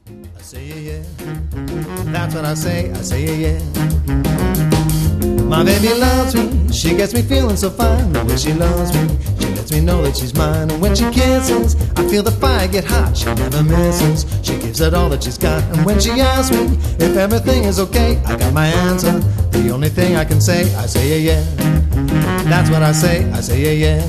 I say yeah, yeah. That's what I say yeah, yeah. My baby loves me, she gets me feeling so fine. The way she loves me, she lets me know that she's mine. And when she kisses, I feel the fire get hot. She never misses, she gives it all that she's got. And when she asks me if everything is okay, I got my answer. The only thing I can say, I say yeah, yeah. That's what I say yeah, yeah.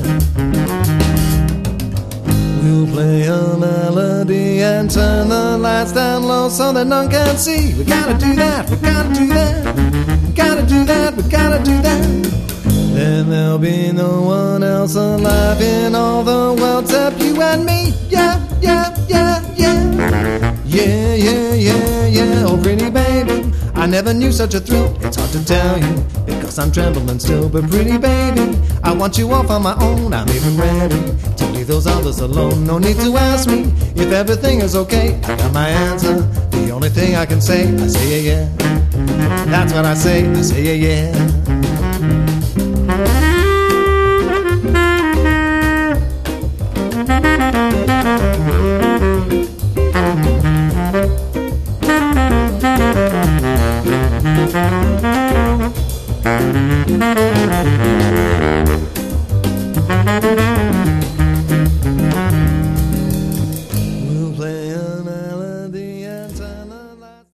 We'll play a melody and turn the lights down low so that none can see. We gotta do that, we gotta do that. We gotta do that, we gotta do that. Then there'll be no one else alive in all the world except you and me. Yeah, yeah, yeah, yeah. Yeah, yeah, yeah, yeah. Oh, pretty baby, I never knew such a thrill. It's hard to tell you because I'm trembling still. But pretty baby, I want you off on my own. I'm even ready to leave those others alone. No need to ask me if everything is okay. I got my answer. The only thing I can say, I say yeah, yeah. That's what I say yeah, yeah. Thank you.